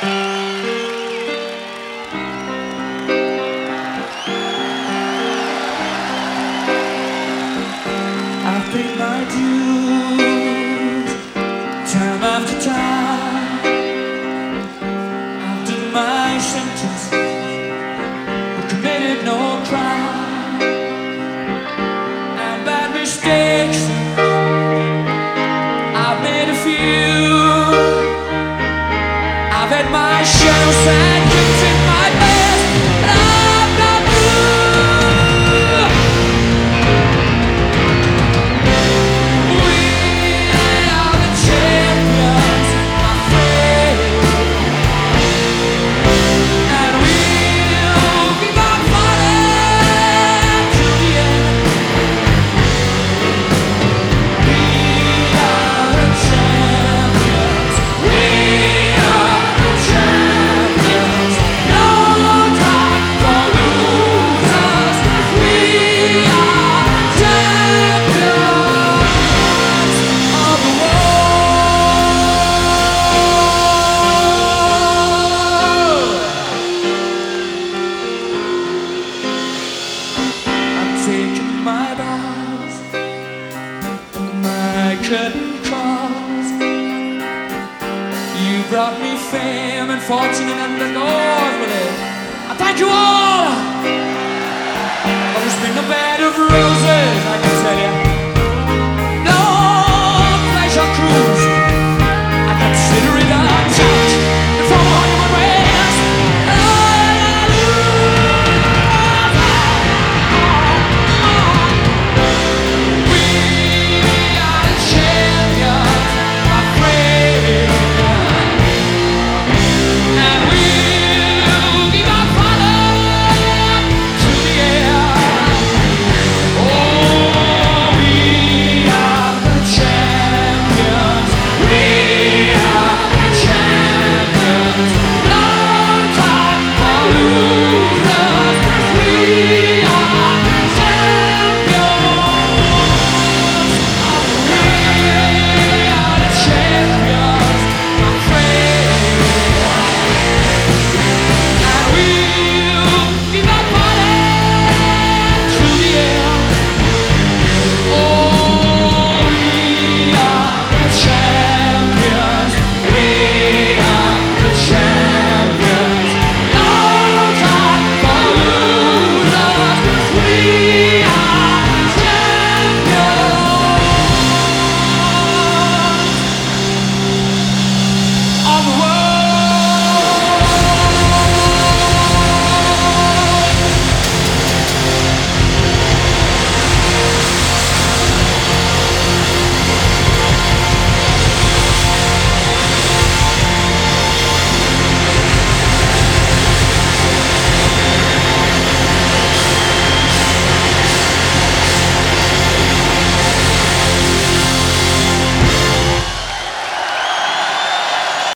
I've paid my dues, time after time. I've done my sentence, but committed no crime. And bad mistakes, I've made a few. I've had my share of sad things in my past, but I'm not through. We are the champions, my friend, and we'll keep on fighting till the end. We are the champions. We are the champions. No time for losers. We are champions of the world. I'm taking my bows, my curtain calls. You brought me fame and fortune and undergoes with it. I thank you all. But it's been a bed of roses, I can tell you. No pleasure cruise.